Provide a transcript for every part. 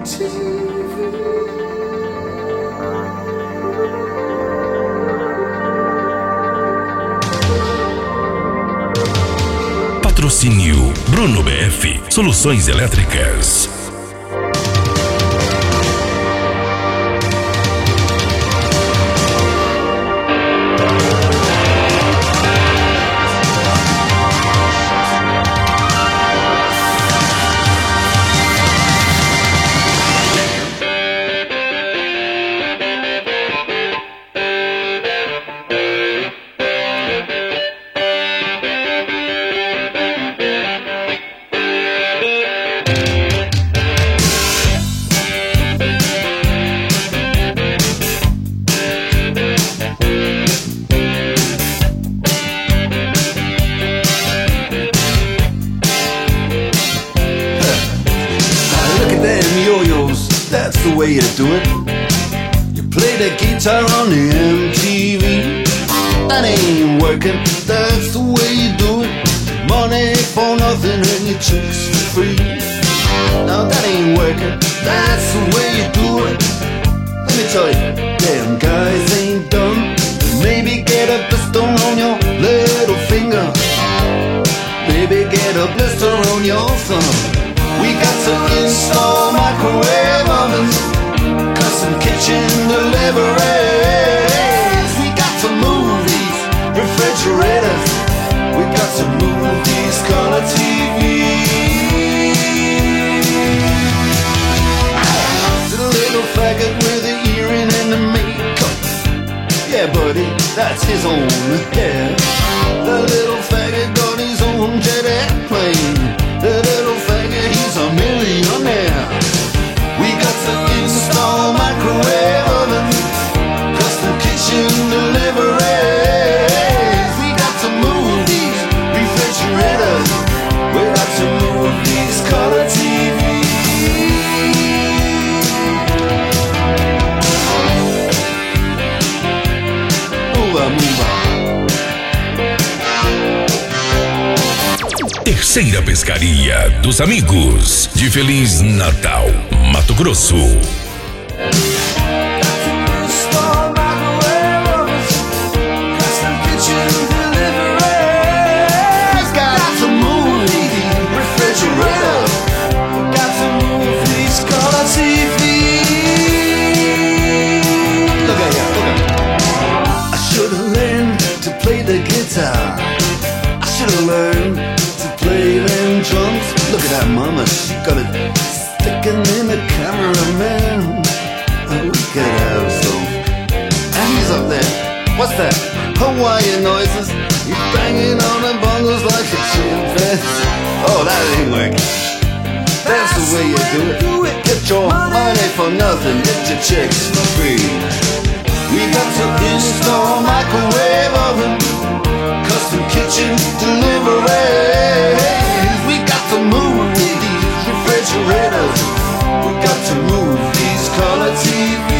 Patrocínio Bruno BF Soluções Elétricas. That's the way you do it. You play the guitar on the MTV. That ain't working. That's the way you do it. Money for nothing and your chicks for free. Now that ain't working. That's the way you do it. Let me tell you, damn guys ain't dumb. Maybe get a blister on your little finger. Maybe get a blister on your thumb. We got to install microwave ovens, custom kitchen deliveries. We got to move these refrigerators. We got to move these color TVs. The little faggot with the earring and the makeup. Yeah, buddy, that's his own hair. The little faggot got his own jet airplane. The little faggot, he's a millionaire. We got to install microwave oven, custom kitchen deliveries. We got to move these refrigerators. We got to move these color TVs. Move on, move on. Terceira Pescaria dos Amigos de Feliz Natal, Mato Grosso. I should have learned to play the guitar. I should have learned play them drums. Look at that mama, she got it sticking in the cameraman. Oh, we could have some. And he's up there. What's that? Hawaiian noises. He's banging on the bongos like a chimpanzee. Oh, that ain't working. That's the way you do it. Get your money for nothing. Get your chicks for free. We got to install microwave oven, custom kitchen delivery. We got to move these refrigerators. We got to move these color TVs.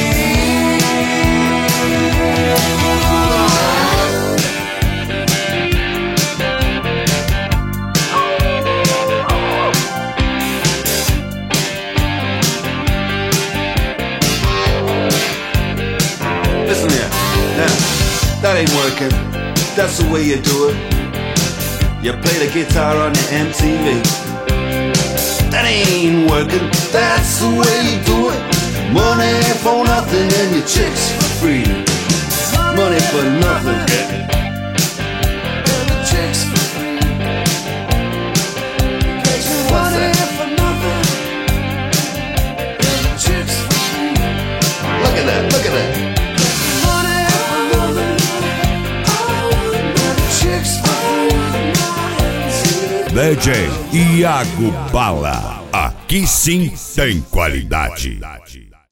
Listen here, now, that ain't working. That's the way you do it. You play the guitar on the MTV. That ain't working. That's the way you do it. Money for nothing and your chicks for free. Money for nothing and your chicks for free. What's that? For nothing and your chicks for free. Look at that, look at that. DJ Iago Bala. Aqui sim tem qualidade.